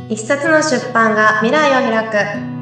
一冊の出版が未来を開く。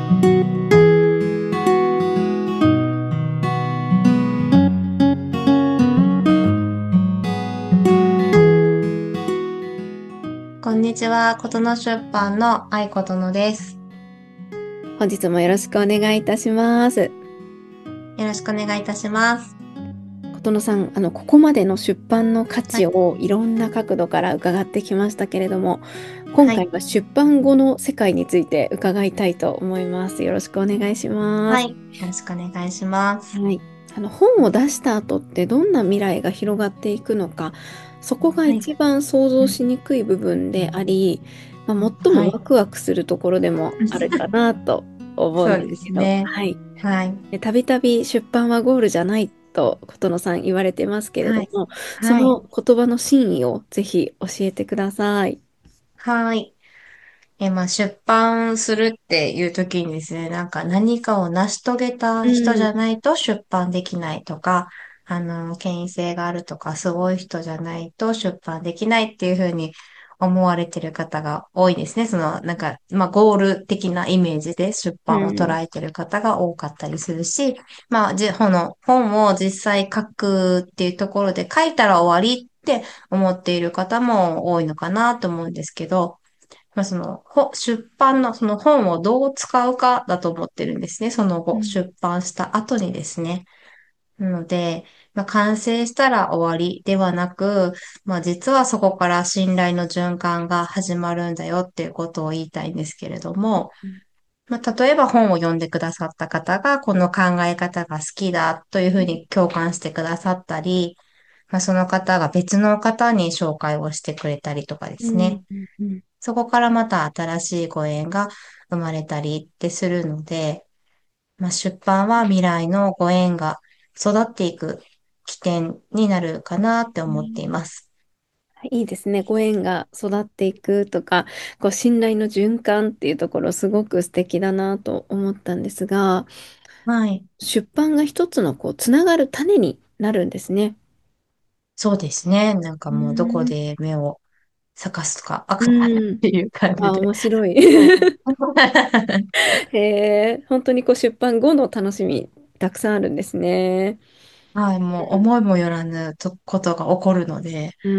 こんにちは、ことの出版の愛ことのです。 本日もよろしくお願いいたします。 よろしくお願いいたします。 琴乃さん、ここまでの出版の価値はい。 をいろんな角度から伺ってきましたけれども、今はい。 回は出版後の世界について伺いたいと思います。よろしくお願いします。 はい。よろしくお願いします。 はい。本を出した後ってどんな未来が広がっていくのか、そこがはい。 一番想像しにくい部分であり、最もはい。 ワクワクするところでもあるかなと思うんそうでですけど、 すね。 はい。 はい。 でたびたび出版はゴールじゃないと琴乃さん言われてますけれはい。 ども、そはい。 の言葉の真意をぜひ教えてください。 はい。出版するっていう時にですね、なんか何かを成し遂げたう人じん、 ゃないと出版できないとか、権威性があるとか、すごい人じゃないと出版できないっていうふうに思われてる方が多いですね。ゴール的なイメージで出版をうん、 捉えてる方が多かったりするし、本を実際書くっていうところで書いたら終わりって思っている方も多いのかなと思うんですけど、出版のその本をどう使うかだと思ってるんですね。その後、 うん、 出版した後にですね。なので、完成したら終わりではなく、実はそこから信頼の循環が始まるんだよっていうことを言いたいんですけれども、例えば本を読んでくださった方が、この考え方が好きだというふうに共感してくださったり、その方が別の方に紹介をしてくれたりとかでうん、 すね。 うん、うん。 そこからまた新しいご縁が生まれたりってするので、出版は未来のご縁が育っていく起点になるかなって思っています。 いいですね。ご縁が育っていくとか、信頼の循環っていうところすごく素敵だなと思ったんですが、 はい。 出版が一つのつながる種になるんですね。 そうですね。なんかうもうどこん。 で目を咲かすかわからないっうん。 ていう感じあ、 で。 面白い。 はい。 へえ、本当に出版後の楽しみ、たくさんあるんですね。 はい、もう思いもよらぬことが起こるので、 うん。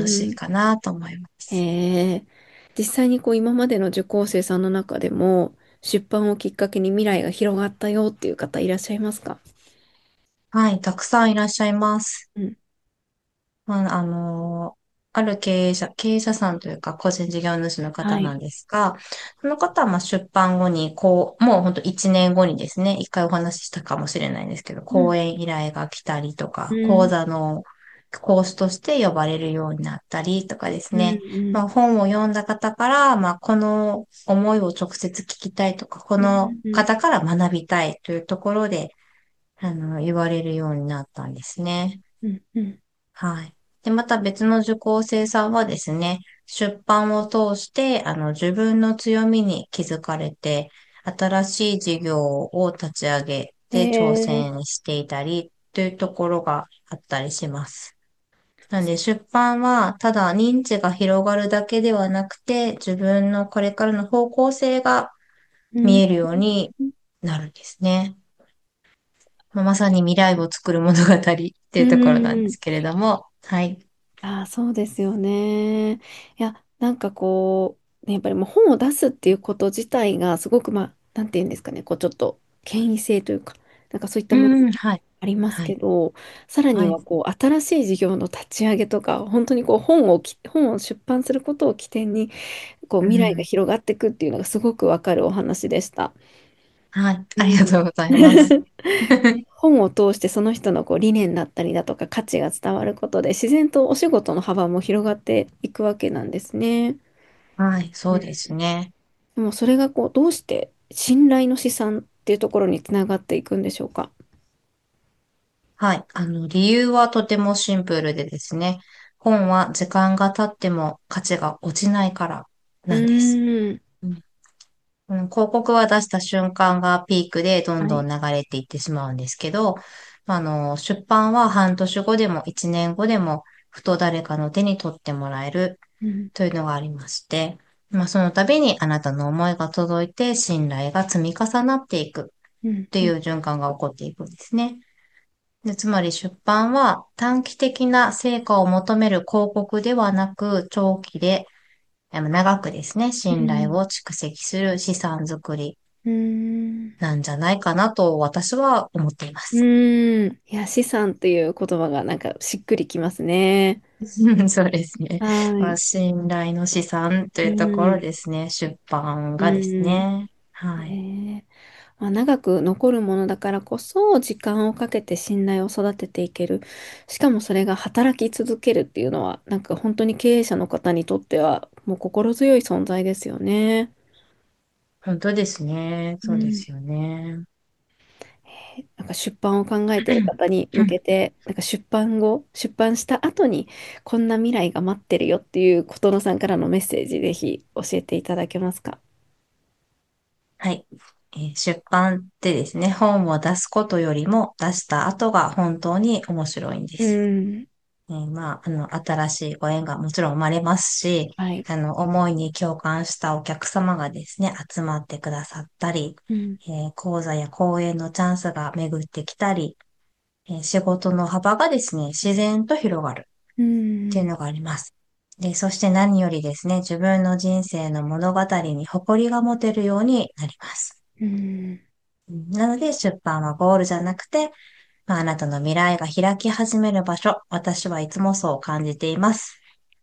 楽しいうーん。 かなと思います。 へえ。実際に今までの受講生さんの中でも、出版をきっかけに未来が広がったよっていう方いらっしゃいますか？ はい、たくさんいらっしゃいます。 うん。 まあ、ある経営者さんというか、個人事業主のはい。 方なんですが、その方は出版後に、もう本当1年後にですね、一回お話ししたかもしれないんですけど、 うん。 講演依頼が来たりとか、講うん。 座の講師として呼ばれるようになったりとかですうん。 ね、 うん。 本を読んだ方から、この思いを直接聞きたいとか、こうのん。 方から学びたいというところで、言われるようになったんですね。 うん。うん。 はい。で、また別の受講生さんはですね、出版を通して、自分の強みに気づかれて、新しい事業を立ち上げへて挑え。 戦していたり、というところがあったりします。なので、出版は、ただ認知が広がるだけではなくて、自分のこれからの方向性がうん。 見えるようになるんですね。まさに未来を作る物語ってういうところなんでん。 すけれども、はい。 ああ、そうですよね。いや、ねやっぱりもう本を出すっていうこと自体がすごく、なんていうんですかね、ちょっと権威性というか、そういったものうん、はい。 ありますはい。 けど、さらにはい。 は新しい事業の立ち上げとか、本当に本を出版することを起点に、未来がうん。 広がっていくっていうのがすごくわかるお話でした。 はい。ありがうん。 とうございます。 本を通してその人の理念だったりだとか価値が伝わることで自然とお仕事の幅も広がっていくわけなんですね。 はい。そうん。 うですね。 でもそれがどうして信頼の資産っていうところにつながっていくんでしょうか？ はい。理由はとてもシンプルでですね。本は時間が経っても価値が落ちないからうなんです。 ーん。 広告は出した瞬間がピークでどんはい。 どん流れていってしまうんですけど、出版は半年後でも1年後でも、ふと誰かの手に取ってもらえるうん。 というのがありまして、 その度にあなたの思いが届いて信頼が積み重なっていくっうん、うん、 ていう循環が起こっていくんですね。で、つまり出版は短期的な成果を求める広告ではなく、長期で、長くですね、信頼を蓄積する資産作りうん、 なんじゃないかなと私は思っていまうす。 ん。いや、資産っていう言葉がなんかしっくりきますね。 そうですね。 はい。 信頼の資産とういうところん、 ですね。出版うがですん。 ね。はい。 ねえ、まあ、長く残るものだからこそ時間をかけて信頼を育てていける。しかもそれが働き続けるっていうのは、なんか本当に経営者の方にとってはもう心強い存在ですよね。 本当ですね。 うん。 そうですよね。 なんか出版を考えている方に向けて、なんか出版後、出版した後にこんな未来が待ってるよっていう琴乃さんからのメッセージ、ぜひ教えていただけますか？ はい。出版ってですね、本を出すことよりも出した後が本当に面白いんでうす。 ん。 新しいご縁がもちろん生まれますし、 はい。 思いに共感したお客様がですね、集まってくださったり、 うん。 講座や講演のチャンスが巡ってきたり、仕事の幅がですね、自然と広がるうん。 っていうのがあります。で、そして何よりですね、自分の人生の物語に誇りが持てるようになります。 うん。 なので、出版はゴールじゃなくて、あなたの未来が開き始める場所、私はいつもそう感じています。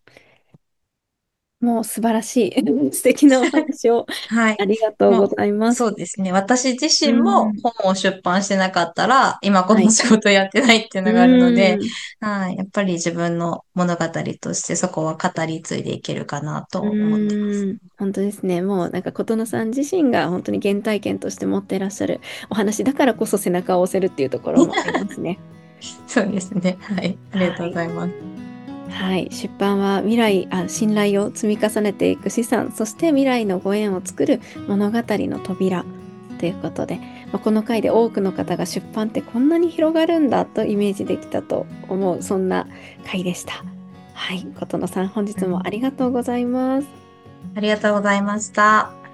もう素晴らしい素敵なお話をはい。 ありがとうごもう、 ざいます。 そうですね。私自う身もん。 本を出版してなかったら、今こはい。 の仕事やってないっていううのがあるので、 ん。 はい。やっぱり自分の物語としてそこは語り継いでいけるかなうと思ってます。 ん。本当ですね。もうなんか琴乃さん自身が本当に原体験として持っていらっしゃるお話だからこそ背中を押せるっていうところもありますね。 そうですね。はい。ありがとうごはい。 ざいます。 はい。出版は信頼を積み重ねていく資産、そして未来のご縁を作る物語の扉ということで、この回で多くの方が出版ってこんなに広がるんだとイメージできたと思う、そんな回でした。はい。琴乃さん、本日もありがとうございます。 ありがとうございました。